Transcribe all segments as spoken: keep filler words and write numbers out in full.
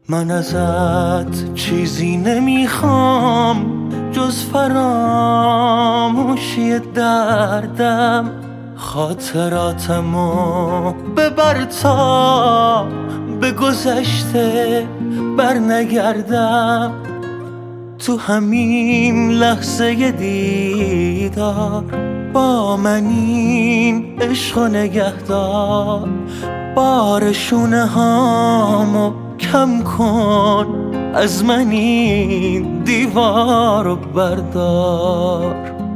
من ازت چیزی نمیخوام جز فراموشی دردم، خاطراتمو ببر تا به گذشته بر نگردم. تو همین لحظه دیدار با من این عشق و نگهدار، بار شونه هامو کم کن، از من این دیوارو بردار.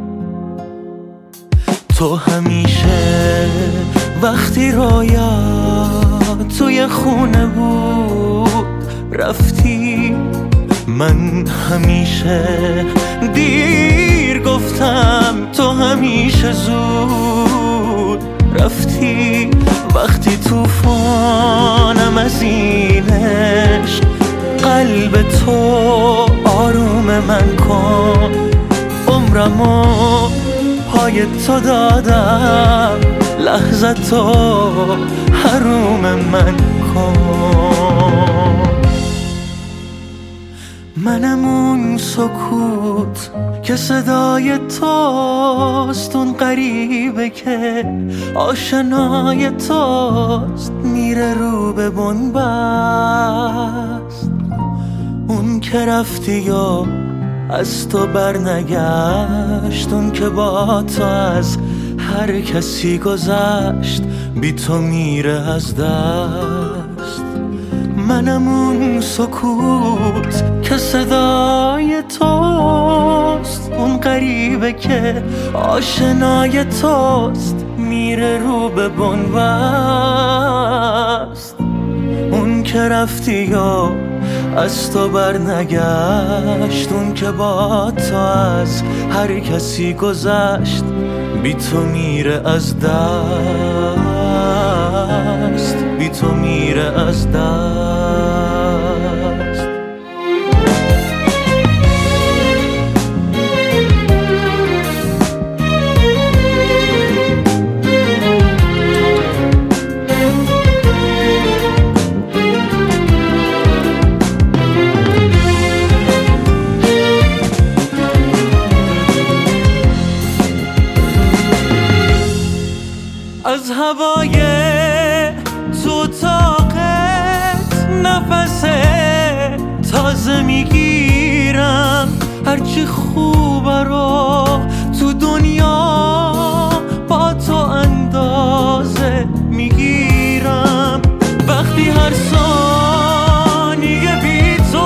تو همیشه وقتی رویا توی خونه بود رفتی، من همیشه دیر گفتم تو همیشه زود رفتی. وقتی توفانم از این عشق، قلب تو آروم من کن، عمرمو پای تو دادم، لحظه تو حروم من کن. منم اون سکوت که صدای توست، اون غریبه که آشنای توست، میره رو به بنبست. اون که رفتی و از تو برنگشت، اون که با تو از هر کسی گذشت، بی تو میره از دست. منم اون سکوت که صدای توست، اون غریبه که آشنای توست، میره رو به بنبست. اون که رفتی و از تو برنگشت، اون که با تو از هر کسی گذشت، بی تو میره از دست، بی تو میره از دست. از هوای تو طاقت نفس تازه میگیرم، هرچی خوبه رو تو دنیا با تو اندازه میگیرم. وقتی هر ثانیه بی تو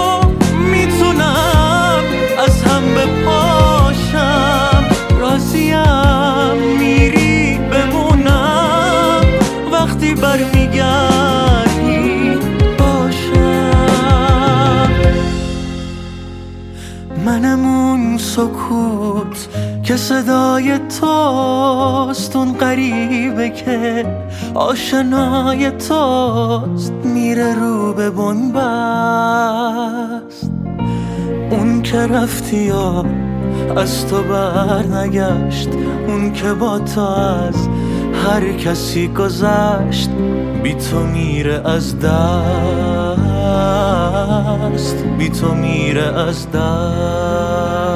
میتونم از هم بپاشم، راضیم میری بمونم، وقتی برمیگردی باشم. منم اون سکوت که صدای توست، اون غریبه که آشنای توست، میره رو به بنبست. اون که رفتی و از تو برنگشت، اون که با تو از هر کسی گذشت، بی تو میره از دست، بی تو میره از دست.